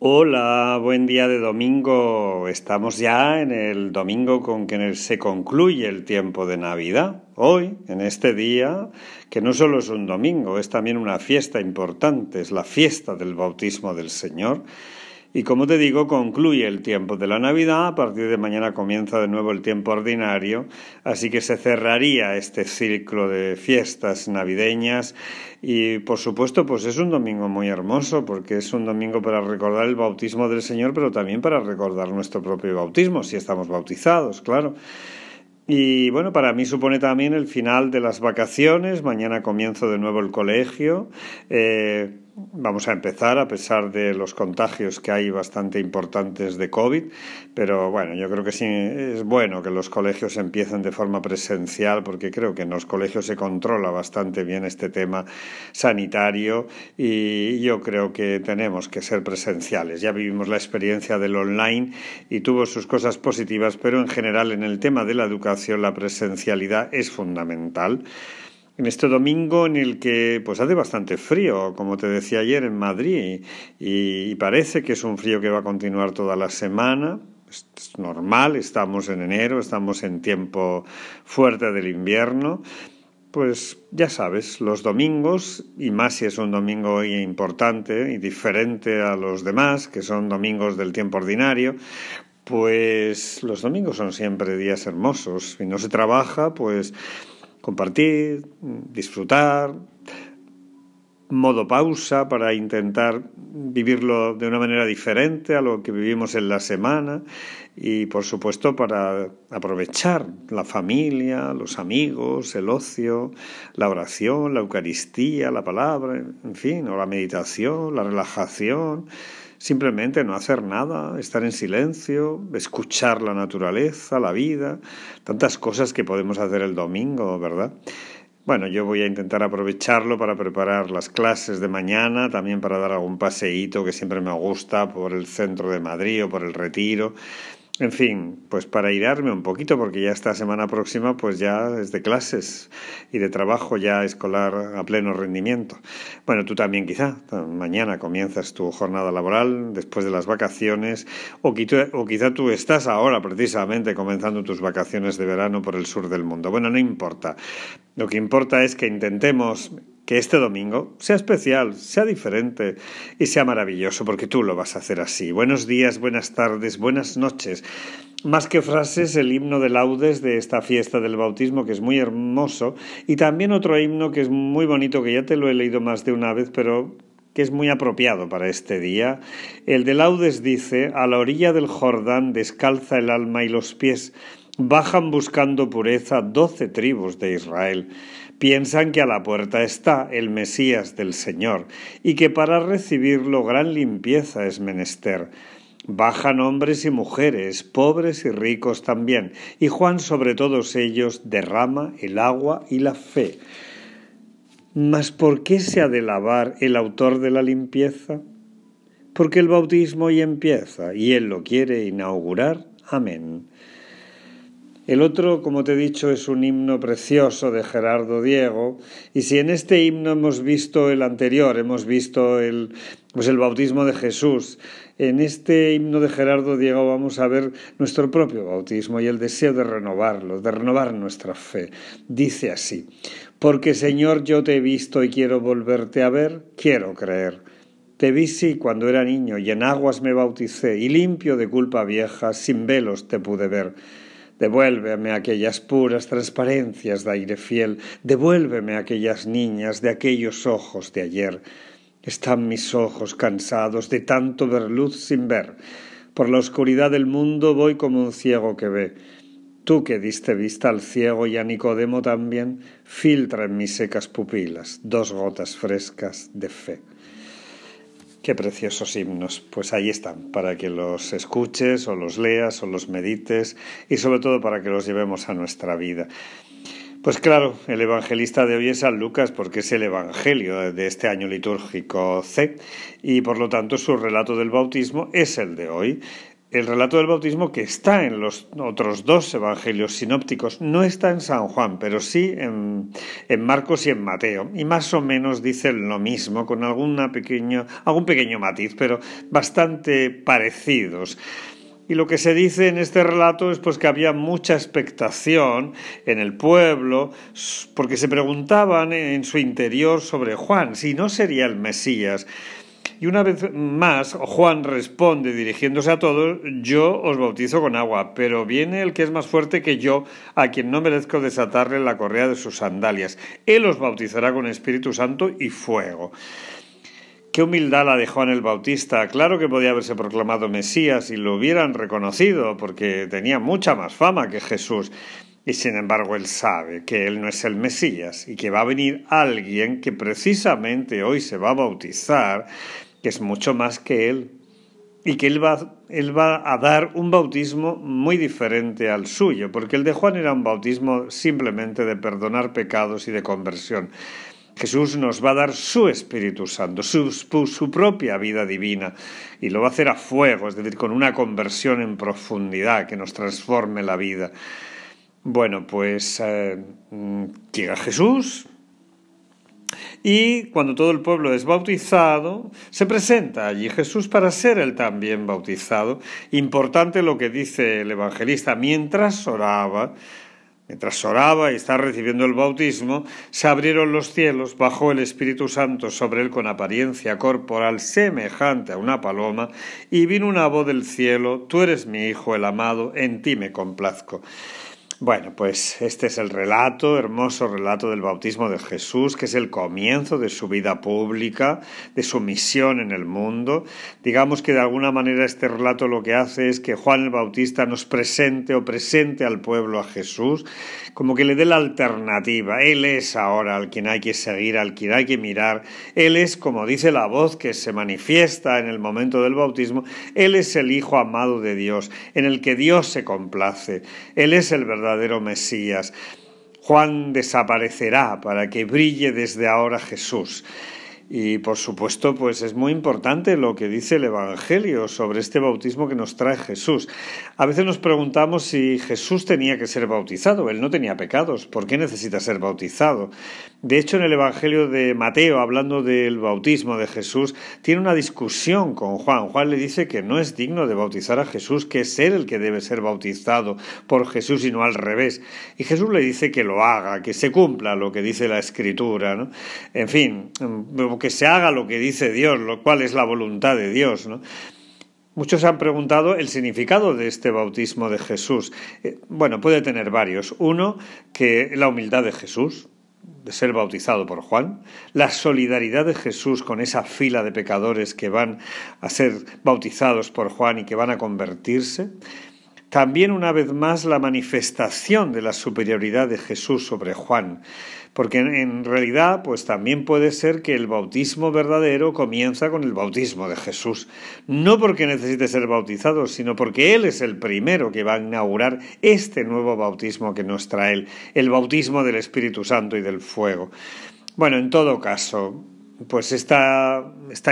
Hola, buen día de domingo. Estamos ya en el domingo con que se concluye el tiempo de Navidad. Hoy, en este día, que no solo es un domingo, es también una fiesta importante, es la fiesta del bautismo del Señor. Y como te digo, concluye el tiempo de la Navidad, a partir de mañana comienza de nuevo el tiempo ordinario, así que se cerraría este ciclo de fiestas navideñas y por supuesto pues es un domingo muy hermoso porque es un domingo para recordar el bautismo del Señor, pero también para recordar nuestro propio bautismo, si estamos bautizados, claro. Y bueno, para mí supone también el final de las vacaciones. Mañana comienzo de nuevo el colegio. Vamos a empezar a pesar de los contagios que hay bastante importantes de COVID, pero bueno, yo creo que sí es bueno que los colegios empiecen de forma presencial porque creo que en los colegios se controla bastante bien este tema sanitario y yo creo que tenemos que ser presenciales. Ya vivimos la experiencia del online y tuvo sus cosas positivas, pero en general en el tema de la educación la presencialidad es fundamental. En este domingo en el que pues hace bastante frío, como te decía ayer, en Madrid, y parece que es un frío que va a continuar toda la semana. Es normal, estamos en enero, estamos en tiempo fuerte del invierno. Pues ya sabes, los domingos, y más si es un domingo importante y diferente a los demás, que son domingos del tiempo ordinario, pues los domingos son siempre días hermosos. Si no se trabaja, pues compartir, disfrutar, modo pausa para intentar vivirlo de una manera diferente a lo que vivimos en la semana y por supuesto para aprovechar la familia, los amigos, el ocio, la oración, la Eucaristía, la palabra, en fin, o la meditación, la relajación. Simplemente no hacer nada, estar en silencio, escuchar la naturaleza, la vida, tantas cosas que podemos hacer el domingo, ¿verdad? Bueno, yo voy a intentar aprovecharlo para preparar las clases de mañana, también para dar algún paseíto que siempre me gusta por el centro de Madrid o por el Retiro. En fin, pues para airarme un poquito, porque ya esta semana próxima pues ya es de clases y de trabajo ya escolar a pleno rendimiento. Bueno, tú también quizá, mañana comienzas tu jornada laboral después de las vacaciones, o quizá tú estás ahora precisamente comenzando tus vacaciones de verano por el sur del mundo. Bueno, no importa. Lo que importa es que intentemos que este domingo sea especial, sea diferente y sea maravilloso, porque tú lo vas a hacer así. Buenos días, buenas tardes, buenas noches. Más que frases, el himno de laudes de esta fiesta del bautismo, que es muy hermoso, y también otro himno que es muy bonito, que ya te lo he leído más de una vez, pero que es muy apropiado para este día. El de laudes dice: a la orilla del Jordán descalza el alma y los pies, bajan buscando pureza 12 tribus de Israel. Piensan que a la puerta está el Mesías del Señor y que para recibirlo gran limpieza es menester. Bajan hombres y mujeres, pobres y ricos también, y Juan sobre todos ellos derrama el agua y la fe. ¿Mas por qué se ha de lavar el autor de la limpieza? Porque el bautismo hoy empieza y él lo quiere inaugurar. Amén. El otro, como te he dicho, es un himno precioso de Gerardo Diego, y si en este himno hemos visto el anterior, hemos visto el bautismo de Jesús, en este himno de Gerardo Diego vamos a ver nuestro propio bautismo y el deseo de renovarlo, de renovar nuestra fe. Dice así: porque Señor, yo te he visto y quiero volverte a ver, quiero creer. Te vi sí cuando era niño y en aguas me bauticé, y limpio de culpa vieja, sin velos te pude ver. Devuélveme aquellas puras transparencias de aire fiel, devuélveme aquellas niñas de aquellos ojos de ayer. Están mis ojos cansados de tanto ver luz sin ver. Por la oscuridad del mundo voy como un ciego que ve. Tú que diste vista al ciego y a Nicodemo también, filtra en mis secas pupilas 2 gotas frescas de fe. Qué preciosos himnos, pues ahí están, para que los escuches o los leas o los medites y sobre todo para que los llevemos a nuestra vida. Pues claro, el evangelista de hoy es San Lucas porque es el evangelio de este año litúrgico C y por lo tanto su relato del bautismo es el de hoy. el relato del bautismo que está en los otros dos evangelios sinópticos. No está en San Juan, pero sí en Marcos y en Mateo. Y más o menos dicen lo mismo, con algún pequeño matiz, pero bastante parecidos. Y lo que se dice en este relato es pues que había mucha expectación en el pueblo, porque se preguntaban en su interior sobre Juan, si no sería el Mesías. Y una vez más, Juan responde dirigiéndose a todos: yo os bautizo con agua, pero viene el que es más fuerte que yo, a quien no merezco desatarle la correa de sus sandalias. Él os bautizará con Espíritu Santo y fuego. Qué humildad la de Juan el Bautista. Claro que podía haberse proclamado Mesías y lo hubieran reconocido, porque tenía mucha más fama que Jesús. Y sin embargo él sabe que él no es el Mesías y que va a venir alguien que precisamente hoy se va a bautizar, que es mucho más que él, y que él va a dar un bautismo muy diferente al suyo, porque el de Juan era un bautismo simplemente de perdonar pecados y de conversión. Jesús nos va a dar su Espíritu Santo, su propia vida divina, y lo va a hacer a fuego, es decir, con una conversión en profundidad que nos transforme la vida. Bueno, pues llega Jesús y cuando todo el pueblo es bautizado, se presenta allí Jesús para ser él también bautizado. Importante lo que dice el evangelista: mientras oraba y estaba recibiendo el bautismo, se abrieron los cielos, bajó el Espíritu Santo sobre él con apariencia corporal semejante a una paloma, y vino una voz del cielo: tú eres mi Hijo, el amado, en ti me complazco. Bueno, pues este es el relato, hermoso relato del bautismo de Jesús, que es el comienzo de su vida pública, de su misión en el mundo. Digamos que de alguna manera este relato lo que hace es que Juan el Bautista nos presente al pueblo a Jesús, como que le dé la alternativa. Él es ahora al quien hay que seguir, al quien hay que mirar. Él es, como dice la voz que se manifiesta en el momento del bautismo, Él es el Hijo amado de Dios, en el que Dios se complace. Él es el verdadero Mesías. Juan desaparecerá para que brille desde ahora Jesús. Y por supuesto, pues es muy importante lo que dice el Evangelio sobre este bautismo que nos trae Jesús. A veces nos preguntamos si Jesús tenía que ser bautizado. Él no tenía pecados. ¿Por qué necesita ser bautizado? De hecho, en el Evangelio de Mateo, hablando del bautismo de Jesús, tiene una discusión con Juan. Juan le dice que no es digno de bautizar a Jesús, que es él el que debe ser bautizado por Jesús y no al revés. Y Jesús le dice que lo haga, que se cumpla lo que dice la Escritura, ¿no? En fin, que se haga lo que dice Dios, lo cual es la voluntad de Dios, ¿no? Muchos han preguntado el significado de este bautismo de Jesús. Bueno, puede tener varios. Uno, que la humildad de Jesús, de ser bautizado por Juan, la solidaridad de Jesús con esa fila de pecadores que van a ser bautizados por Juan y que van a convertirse. También, una vez más, la manifestación de la superioridad de Jesús sobre Juan, porque en realidad pues también puede ser que el bautismo verdadero comienza con el bautismo de Jesús, no porque necesite ser bautizado, sino porque Él es el primero que va a inaugurar este nuevo bautismo que nos trae Él, el bautismo del Espíritu Santo y del fuego. Bueno, en todo caso, pues esta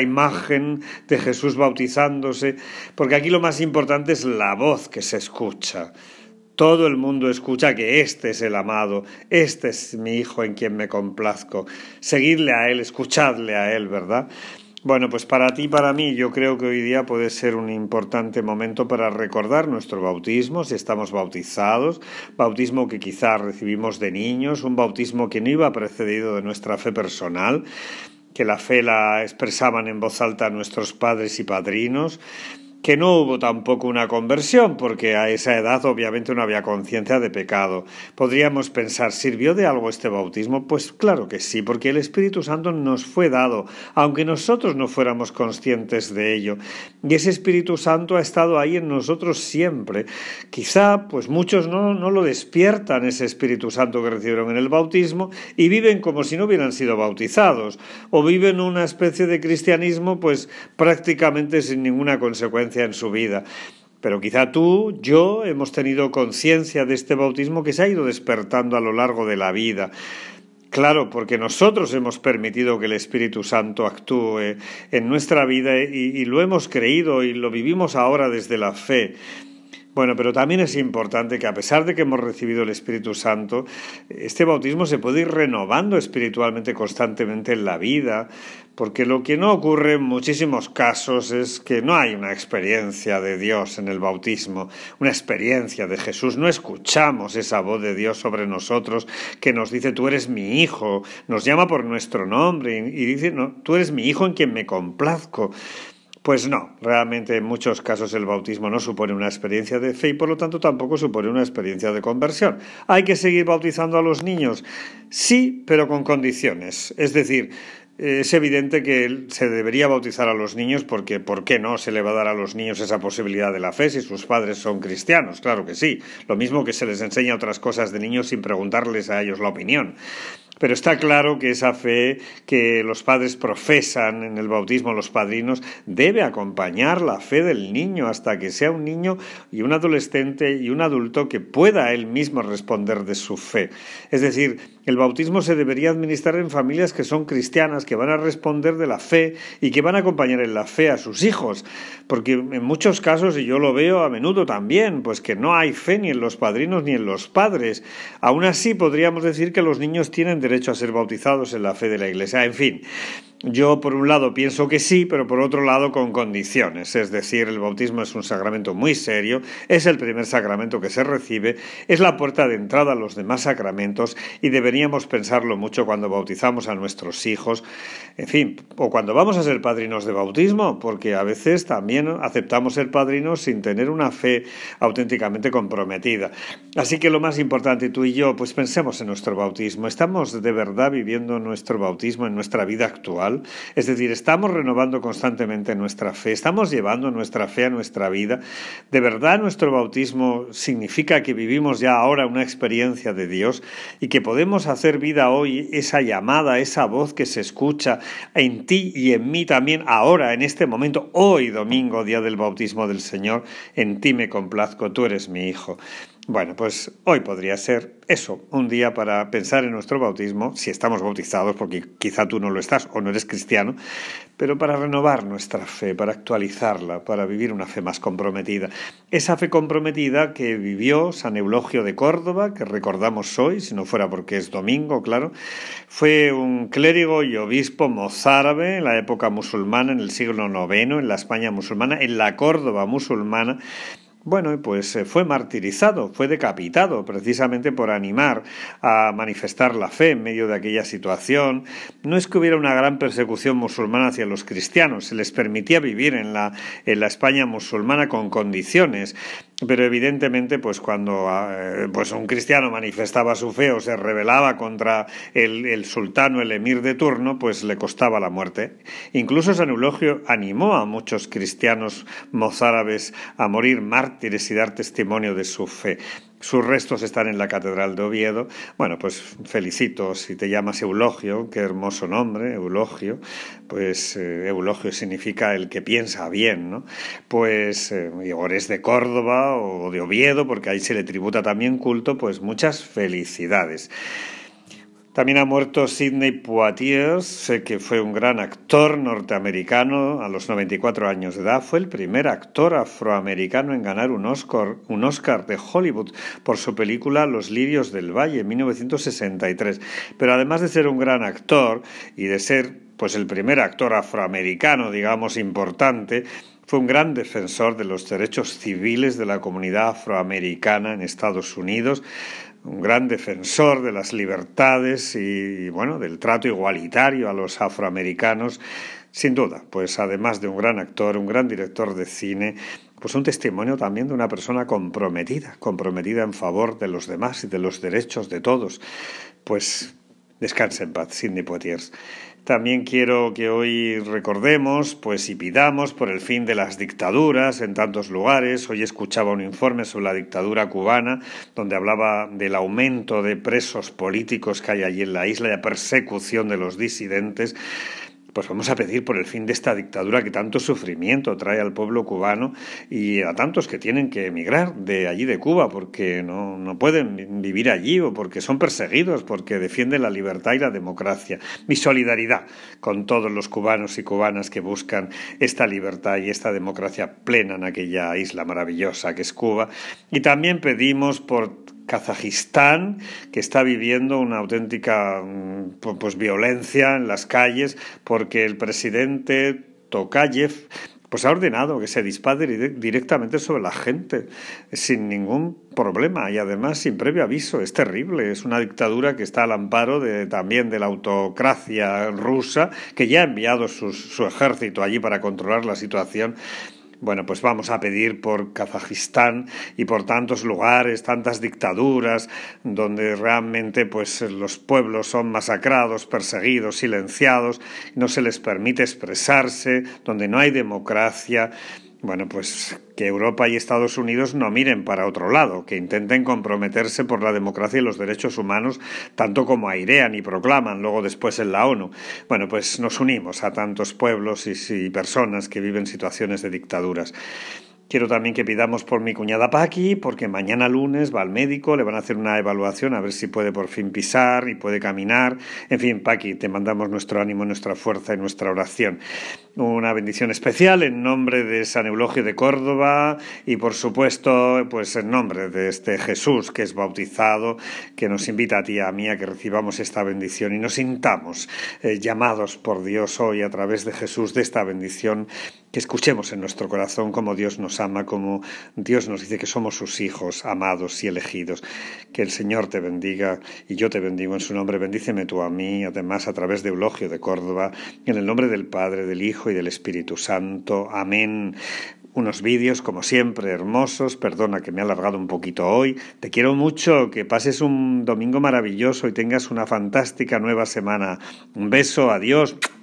imagen de Jesús bautizándose, porque aquí lo más importante es la voz que se escucha. Todo el mundo escucha que este es el amado, este es mi Hijo en quien me complazco. Seguidle a Él, escuchadle a Él, ¿verdad? Bueno, pues para ti y para mí yo creo que hoy día puede ser un importante momento para recordar nuestro bautismo, si estamos bautizados, bautismo que quizás recibimos de niños, un bautismo que no iba precedido de nuestra fe personal, que la fe la expresaban en voz alta nuestros padres y padrinos, que no hubo tampoco una conversión, porque a esa edad obviamente no había conciencia de pecado. Podríamos pensar, ¿sirvió de algo este bautismo? Pues claro que sí, porque el Espíritu Santo nos fue dado, aunque nosotros no fuéramos conscientes de ello. Y ese Espíritu Santo ha estado ahí en nosotros siempre. Quizá pues muchos no lo despiertan, ese Espíritu Santo que recibieron en el bautismo, y viven como si no hubieran sido bautizados, o viven una especie de cristianismo pues prácticamente sin ninguna consecuencia en su vida. Pero quizá tú, yo, hemos tenido conciencia de este bautismo que se ha ido despertando a lo largo de la vida. Claro, porque nosotros hemos permitido que el Espíritu Santo actúe en nuestra vida y lo hemos creído y lo vivimos ahora desde la fe. Bueno, pero también es importante que a pesar de que hemos recibido el Espíritu Santo, este bautismo se puede ir renovando espiritualmente constantemente en la vida, porque lo que no ocurre en muchísimos casos es que no hay una experiencia de Dios en el bautismo, una experiencia de Jesús. No escuchamos esa voz de Dios sobre nosotros que nos dice: tú eres mi hijo, nos llama por nuestro nombre y dice: no, tú eres mi hijo en quien me complazco. Pues no, realmente en muchos casos el bautismo no supone una experiencia de fe y por lo tanto tampoco supone una experiencia de conversión. ¿Hay que seguir bautizando a los niños? Sí, pero con condiciones. Es decir, es evidente que se debería bautizar a los niños porque ¿por qué no se le va a dar a los niños esa posibilidad de la fe si sus padres son cristianos? Claro que sí. Lo mismo que se les enseña otras cosas de niños sin preguntarles a ellos la opinión. Pero está claro que esa fe que los padres profesan en el bautismo, los padrinos, debe acompañar la fe del niño hasta que sea un niño y un adolescente y un adulto que pueda él mismo responder de su fe. Es decir, el bautismo se debería administrar en familias que son cristianas, que van a responder de la fe y que van a acompañar en la fe a sus hijos. Porque en muchos casos, y yo lo veo a menudo también, pues que no hay fe ni en los padrinos ni en los padres. Aún así podríamos decir que los niños tienen derecho a ser bautizados en la fe de la Iglesia. En fin, yo por un lado pienso que sí, pero por otro lado con condiciones. Es decir, el bautismo es un sacramento muy serio, es el primer sacramento que se recibe, es la puerta de entrada a los demás sacramentos y deberíamos pensarlo mucho cuando bautizamos a nuestros hijos, en fin, o cuando vamos a ser padrinos de bautismo, porque a veces también aceptamos ser padrinos sin tener una fe auténticamente comprometida. Así que lo más importante, tú y yo, pues pensemos en nuestro bautismo. ¿Estamos de verdad viviendo nuestro bautismo en nuestra vida actual? Es decir, estamos renovando constantemente nuestra fe, estamos llevando nuestra fe a nuestra vida. ¿De verdad nuestro bautismo significa que vivimos ya ahora una experiencia de Dios y que podemos hacer vida hoy esa llamada, esa voz que se escucha en ti y en mí también ahora, en este momento, hoy domingo, día del bautismo del Señor? En ti me complazco, tú eres mi hijo. Bueno, pues hoy podría ser eso, un día para pensar en nuestro bautismo, si estamos bautizados, porque quizá tú no lo estás o no eres cristiano, pero para renovar nuestra fe, para actualizarla, para vivir una fe más comprometida. Esa fe comprometida que vivió San Eulogio de Córdoba, que recordamos hoy, si no fuera porque es domingo, claro, fue un clérigo y obispo mozárabe en la época musulmana, en el siglo IX, en la España musulmana, en la Córdoba musulmana. Bueno, pues fue martirizado, fue decapitado precisamente por animar a manifestar la fe en medio de aquella situación. No es que hubiera una gran persecución musulmana hacia los cristianos, se les permitía vivir en la España musulmana con condiciones, pero evidentemente pues cuando pues un cristiano manifestaba su fe o se rebelaba contra el sultán o el emir de turno, pues le costaba la muerte. Incluso San Eulogio animó a muchos cristianos mozárabes a morir mártires y dar testimonio de su fe. Sus restos están en la Catedral de Oviedo. Bueno, pues felicito si te llamas Eulogio, qué hermoso nombre, Eulogio. Pues Eulogio significa el que piensa bien, ¿no? Pues o eres de Córdoba o de Oviedo, porque ahí se le tributa también culto, pues muchas felicidades. También ha muerto Sidney Poitier, sé que fue un gran actor norteamericano a los 94 años de edad. Fue el primer actor afroamericano en ganar un Oscar de Hollywood por su película Los lirios del valle, en 1963. Pero además de ser un gran actor y de ser pues el primer actor afroamericano, digamos, importante, fue un gran defensor de los derechos civiles de la comunidad afroamericana en Estados Unidos, un gran defensor de las libertades y bueno, del trato igualitario a los afroamericanos. Sin duda, pues además de un gran actor, un gran director de cine, pues un testimonio también de una persona comprometida en favor de los demás y de los derechos de todos. Pues descanse en paz, Sidney Poitier. También quiero que hoy recordemos, pues y pidamos por el fin de las dictaduras en tantos lugares. Hoy escuchaba un informe sobre la dictadura cubana, donde hablaba del aumento de presos políticos que hay allí en la isla y la persecución de los disidentes. pues vamos a pedir por el fin de esta dictadura que tanto sufrimiento trae al pueblo cubano y a tantos que tienen que emigrar de allí de Cuba porque no pueden vivir allí o porque son perseguidos, porque defienden la libertad y la democracia. Mi solidaridad con todos los cubanos y cubanas que buscan esta libertad y esta democracia plena en aquella isla maravillosa que es Cuba. Y también pedimos por Kazajistán, que está viviendo una auténtica violencia en las calles porque el presidente Tokayev pues ha ordenado que se dispare directamente sobre la gente sin ningún problema y además sin previo aviso. Es terrible, es una dictadura que está al amparo también de la autocracia rusa, que ya ha enviado su ejército allí para controlar la situación. Bueno, pues vamos a pedir por Kazajistán y por tantos lugares, tantas dictaduras, donde realmente pues los pueblos son masacrados, perseguidos, silenciados, no se les permite expresarse, donde no hay democracia. Bueno, pues que Europa y Estados Unidos no miren para otro lado, que intenten comprometerse por la democracia y los derechos humanos tanto como airean y proclaman luego después en la ONU. Bueno, pues nos unimos a tantos pueblos y personas que viven situaciones de dictaduras. Quiero también que pidamos por mi cuñada Paqui, porque mañana lunes va al médico, le van a hacer una evaluación a ver si puede por fin pisar y puede caminar. En fin, Paqui, te mandamos nuestro ánimo, nuestra fuerza y nuestra oración. Una bendición especial en nombre de San Eulogio de Córdoba y, por supuesto, pues en nombre de este Jesús que es bautizado, que nos invita a ti y a mí a que recibamos esta bendición y nos sintamos llamados por Dios hoy a través de Jesús de esta bendición, que escuchemos en nuestro corazón cómo Dios nos ama, como Dios nos dice que somos sus hijos amados y elegidos. Que el Señor te bendiga y yo te bendigo en su nombre. Bendíceme tú a mí, además a través de Eulogio de Córdoba, en el nombre del Padre, del Hijo y del Espíritu Santo. Amén. Unos vídeos, como siempre, hermosos. Perdona que me he alargado un poquito hoy. Te quiero mucho, que pases un domingo maravilloso y tengas una fantástica nueva semana. Un beso, adiós.